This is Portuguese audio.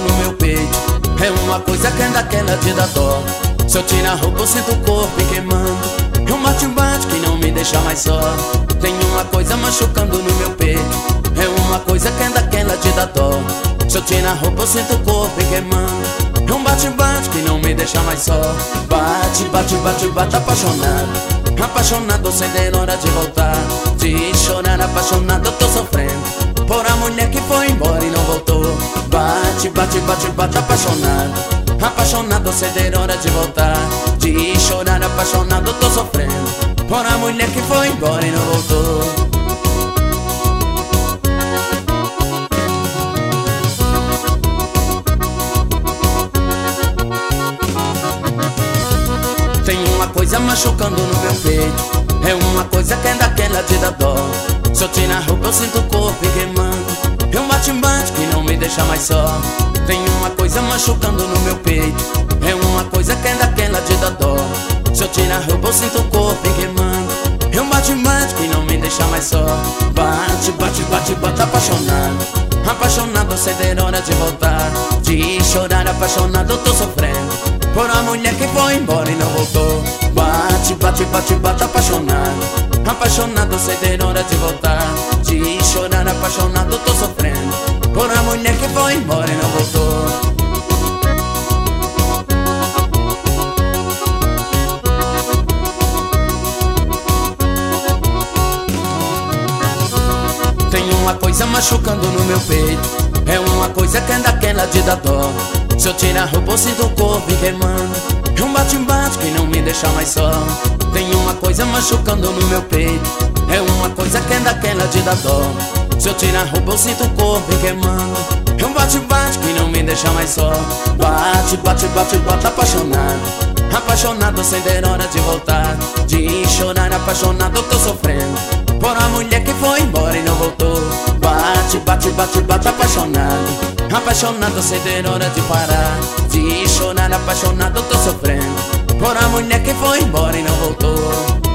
no meu peito. É uma coisa que ainda quer te dar dó. Se eu tirar a roupa eu sinto o corpo queimando. É um bate-bate que não me deixa mais só. Tem uma coisa machucando no meu peito. É uma coisa que ainda quer te dar dó. Se eu tirar a roupa eu sinto o corpo queimando. É um bate-bate que não me deixa mais só. Bate, bate, bate, bate apaixonado. Apaixonado sem ter hora de voltar. De chorar apaixonado eu tô sofrendo por a mulher que foi embora e não voltou. Bate, bate, bate, bate apaixonado. Apaixonado sem ter hora de voltar. De chorar apaixonado eu tô sofrendo por a mulher que foi embora e não voltou. Tem uma coisa machucando no meu peito. É uma coisa que ainda quer te dar dó. Se eu tirar a roupa eu sinto o corpo queimando. É um bate-bate que não me deixa mais só. Tem uma coisa machucando no meu peito. É uma coisa que ainda quer te dar dó. Se eu tirar a roupa eu sinto o corpo queimando. É um bate-bate que não me deixa mais só. Bate, bate, bate, bate apaixonado. Apaixonado sem ter hora de voltar. De chorar apaixonado eu tô sofrendo por a mulher que foi embora e não voltou. Bate, bate, bate, bate apaixonado. Apaixonado sem ter hora de voltar. De chorar apaixonado eu tô sofrendo por a mulher que foi embora e não voltou. Tem uma coisa machucando no meu peito. É uma coisa que ainda quer te dar dó. Se eu tirar a roupa eu sinto o corpo queimando. É um bate-bate que não me deixa mais só. Tem uma coisa machucando no meu peito. É uma coisa que ainda quer te dar dó. Se eu tirar a roupa eu sinto o corpo queimando. É um bate-bate que não me deixa mais só. Bate, bate, bate, bate apaixonado. Apaixonado sem ter hora de voltar. De chorar apaixonado eu tô sofrendo por a mulher que foi embora e não voltou. Bate, bate, bate, bate apaixonado. Apaixonado sem ter hora de parar. De chorar apaixonado eu tô sofrendo por a mulher que foi embora e não voltou.